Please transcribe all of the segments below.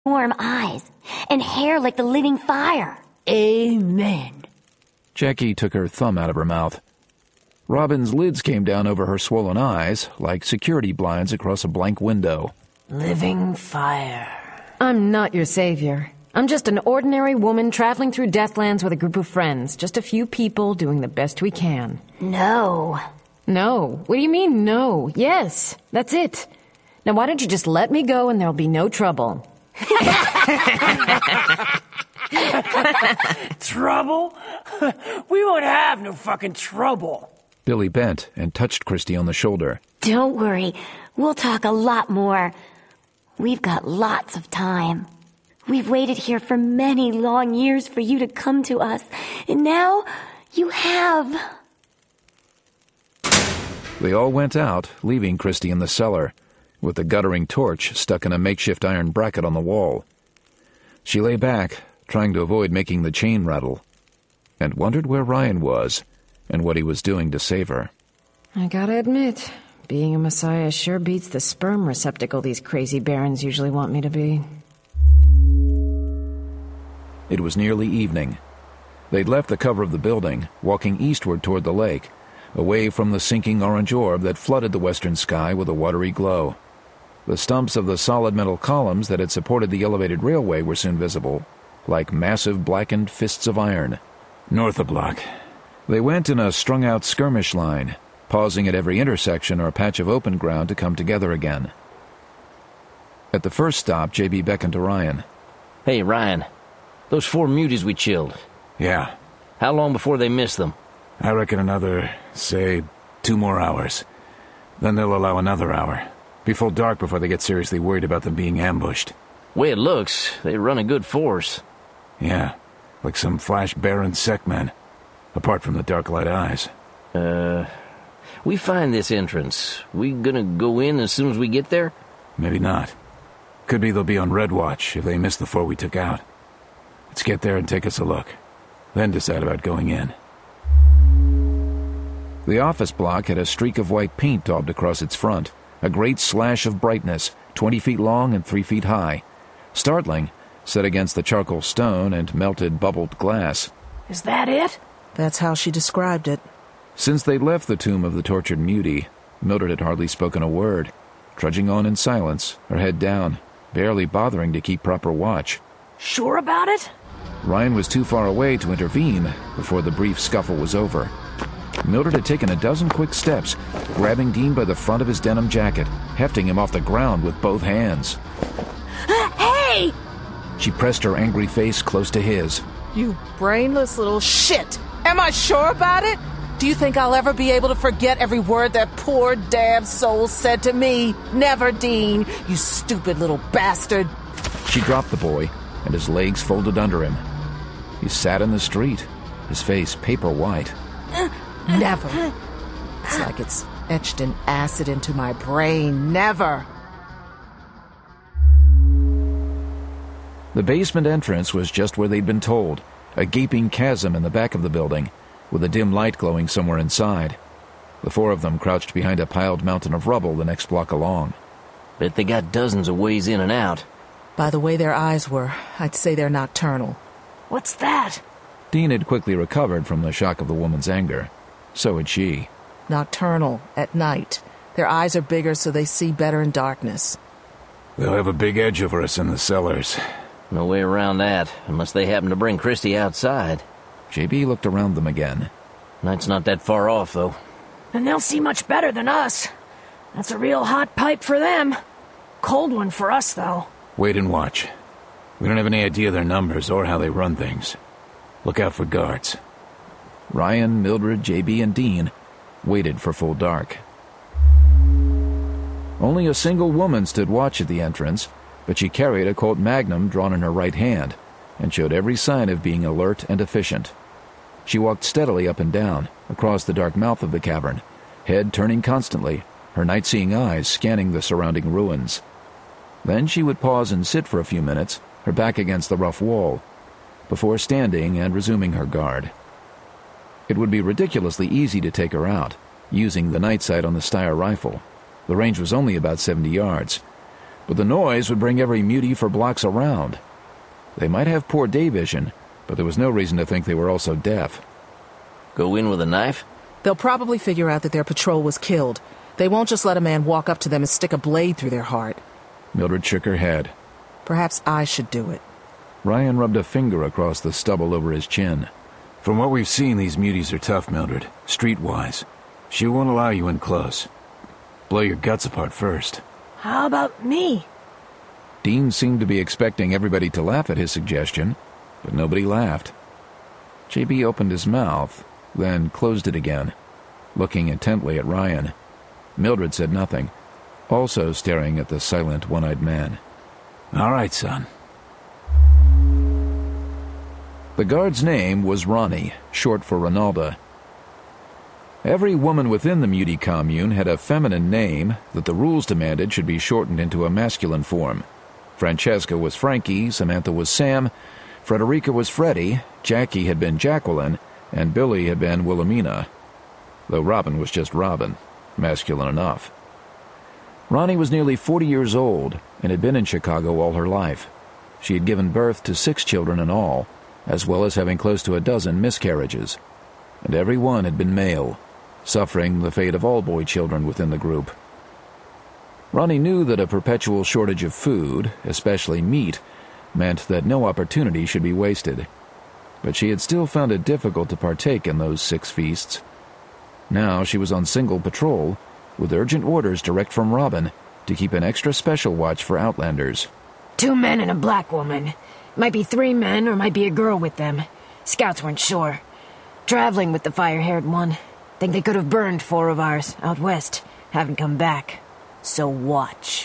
warm eyes, and hair like the living fire. Amen. Jackie took her thumb out of her mouth. Robin's lids came down over her swollen eyes, like security blinds across a blank window. Living fire. I'm not your savior. I'm just an ordinary woman traveling through Deathlands with a group of friends. Just a few people doing the best we can. No. No? What do you mean, no? Yes, that's it. Now why don't you just let me go and there'll be no trouble? Trouble? We won't have no fucking trouble. Billy bent and touched Christy on the shoulder. Don't worry. We'll talk a lot more. We've got lots of time. We've waited here for many long years for you to come to us, and now you have. They all went out, leaving Christy in the cellar, with the guttering torch stuck in a makeshift iron bracket on the wall. She lay back, trying to avoid making the chain rattle, and wondered where Ryan was and what he was doing to save her. I gotta admit, being a messiah sure beats the sperm receptacle these crazy barons usually want me to be. It was nearly evening. They'd left the cover of the building, walking eastward toward the lake, away from the sinking orange orb that flooded the western sky with a watery glow. The stumps of the solid metal columns that had supported the elevated railway were soon visible, like massive blackened fists of iron. North a block. They went in a strung-out skirmish line, pausing at every intersection or patch of open ground to come together again. At the first stop, J.B. beckoned to Ryan. Hey, Ryan. Those 4 muties we chilled. Yeah. How long before they miss them? I reckon another, say, 2 more hours. Then they'll allow another hour. Be full dark before they get seriously worried about them being ambushed. Way it looks, they run a good force. Yeah, like some flash Baron Sekmen, apart from the dark light eyes. We find this entrance. We gonna go in as soon as we get there? Maybe not. Could be they'll be on Red Watch if they miss the 4 we took out. Let's get there and take us a look. Then decide about going in. The office block had a streak of white paint daubed across its front, a great slash of brightness, 20 feet long and 3 feet high. Startling, set against the charcoal stone and melted bubbled glass. Is that it? That's how she described it. Since they'd left the tomb of the tortured mutie, Mildred had hardly spoken a word, trudging on in silence, her head down, barely bothering to keep proper watch. Sure about it? Ryan was too far away to intervene before the brief scuffle was over. Mildred had taken a dozen quick steps, grabbing Dean by the front of his denim jacket, hefting him off the ground with both hands. Hey! She pressed her angry face close to his. You brainless little shit! Am I sure about it? Do you think I'll ever be able to forget every word that poor damn soul said to me? Never, Dean, you stupid little bastard. She dropped the boy, and his legs folded under him. He sat in the street, his face paper white. Never. It's like it's etched in acid into my brain. Never. The basement entrance was just where they'd been told, a gaping chasm in the back of the building, with a dim light glowing somewhere inside. The 4 of them crouched behind a piled mountain of rubble the next block along. Bet they got dozens of ways in and out. By the way their eyes were, I'd say they're nocturnal. What's that? Dean had quickly recovered from the shock of the woman's anger. So had she. Nocturnal, at night. Their eyes are bigger so they see better in darkness. They'll have a big edge over us in the cellars. No way around that, unless they happen to bring Christy outside. J.B. looked around them again. Night's not that far off, though. And they'll see much better than us. That's a real hot pipe for them. Cold one for us, though. Wait and watch. We don't have any idea of their numbers or how they run things. Look out for guards. Ryan, Mildred, J.B., and Dean waited for full dark. Only a single woman stood watch at the entrance, but she carried a Colt Magnum drawn in her right hand and showed every sign of being alert and efficient. She walked steadily up and down, across the dark mouth of the cavern, head turning constantly, her night-seeing eyes scanning the surrounding ruins. Then she would pause and sit for a few minutes, her back against the rough wall, before standing and resuming her guard. It would be ridiculously easy to take her out, using the night sight on the Steyr rifle. The range was only about 70 yards, but the noise would bring every mutie for blocks around. They might have poor day vision, but there was no reason to think they were also deaf. Go in with a knife? They'll probably figure out that their patrol was killed. They won't just let a man walk up to them and stick a blade through their heart. Mildred shook her head. Perhaps I should do it. Ryan rubbed a finger across the stubble over his chin. From what we've seen, these muties are tough, Mildred. Streetwise. She won't allow you in close. Blow your guts apart first. How about me? Dean seemed to be expecting everybody to laugh at his suggestion, but nobody laughed. J.B. opened his mouth, then closed it again, looking intently at Ryan. Mildred said nothing, also staring at the silent, one-eyed man. All right, son. The guard's name was Ronnie, short for Ronalda. Every woman within the mutie commune had a feminine name that the rules demanded should be shortened into a masculine form. Francesca was Frankie, Samantha was Sam, Frederica was Freddie, Jackie had been Jacqueline, and Billy had been Wilhelmina, though Robin was just Robin, masculine enough. Ronnie was nearly 40 years old and had been in Chicago all her life. She had given birth to 6 children in all, as well as having close to a dozen miscarriages, and every one had been male, suffering the fate of all boy children within the group. Ronnie knew that a perpetual shortage of food, especially meat, meant that no opportunity should be wasted, but she had still found it difficult to partake in those 6 feasts. Now she was on single patrol, with urgent orders direct from Robin to keep an extra special watch for Outlanders. 2 men and a black woman. Might be 3 men or might be a girl with them. Scouts weren't sure. Traveling with the fire-haired one. Think they could have burned 4 of ours out west. Haven't come back. So watch.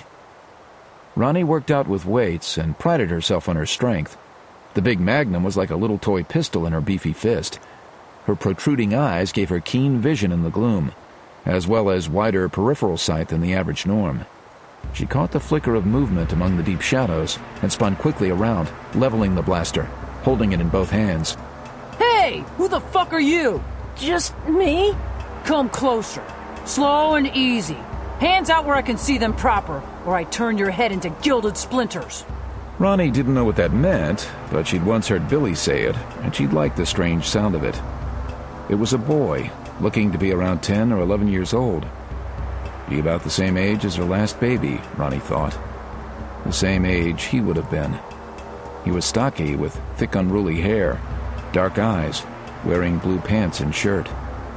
Ronnie worked out with weights and prided herself on her strength. The big Magnum was like a little toy pistol in her beefy fist. Her protruding eyes gave her keen vision in the gloom, as well as wider peripheral sight than the average norm. She caught the flicker of movement among the deep shadows and spun quickly around, leveling the blaster, holding it in both hands. Hey, who the fuck are you? Just me? Come closer. Slow and easy. Hands out where I can see them proper, or I turn your head into gilded splinters. Ronnie didn't know what that meant, but she'd once heard Billy say it, and she'd liked the strange sound of it. It was a boy, looking to be around 10 or 11 years old. Be about the same age as her last baby, Ronnie thought. The same age he would have been. He was stocky, with thick unruly hair, dark eyes, wearing blue pants and shirt.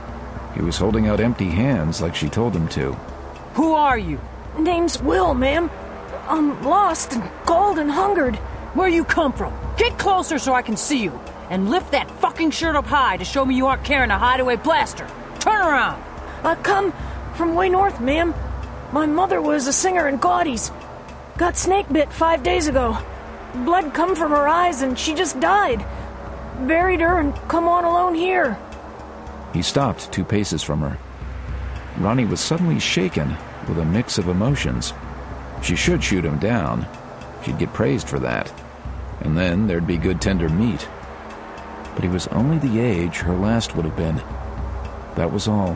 He was holding out empty hands like she told him to. Who are you? Name's Will, ma'am. I'm lost and cold and hungered. Where you come from? Get closer so I can see you. And lift that fucking shirt up high to show me you aren't carrying a hideaway blaster. Turn around. I come from way north, ma'am. My mother was a singer in Gaudie's. Got snake bit 5 days ago. Blood come from her eyes and she just died. Buried her and come on alone here. He stopped 2 paces from her. Ronnie was suddenly shaken with a mix of emotions. She should shoot him down. She'd get praised for that. And then there'd be good tender meat. But he was only the age her last would have been. That was all.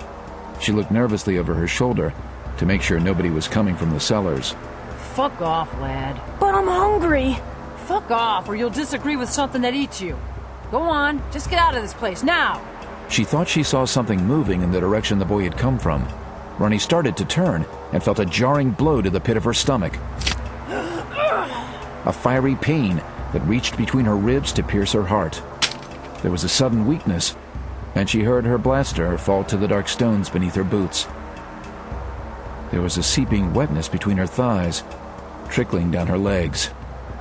She looked nervously over her shoulder to make sure nobody was coming from the cellars. Fuck off, lad. But I'm hungry. Fuck off, or you'll disagree with something that eats you. Go on, just get out of this place, now! She thought she saw something moving in the direction the boy had come from. Ronnie started to turn and felt a jarring blow to the pit of her stomach. A fiery pain that reached between her ribs to pierce her heart. There was a sudden weakness, and she heard her blaster fall to the dark stones beneath her boots. There was a seeping wetness between her thighs, trickling down her legs.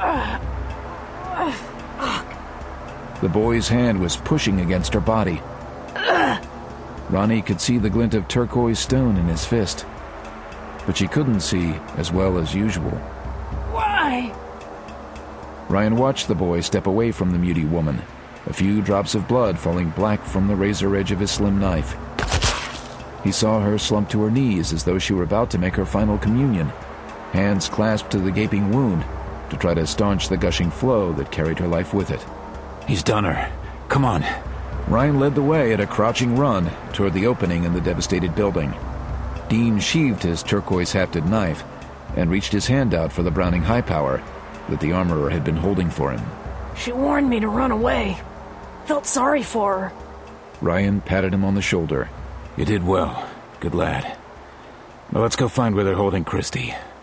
The boy's hand was pushing against her body. Ronnie could see the glint of turquoise stone in his fist, but she couldn't see as well as usual. Why? Ryan watched the boy step away from the mutie woman, a few drops of blood falling black from the razor edge of his slim knife. He saw her slump to her knees as though she were about to make her final communion, hands clasped to the gaping wound to try to staunch the gushing flow that carried her life with it. He's done her. Come on. Ryan led the way at a crouching run toward the opening in the devastated building. Dean sheathed his turquoise-hafted knife and reached his hand out for the Browning high power that the armorer had been holding for him. She warned me to run away. Felt sorry for her. Ryan patted him on the shoulder. You did well. Good lad. Now let's go find where they're holding Christy.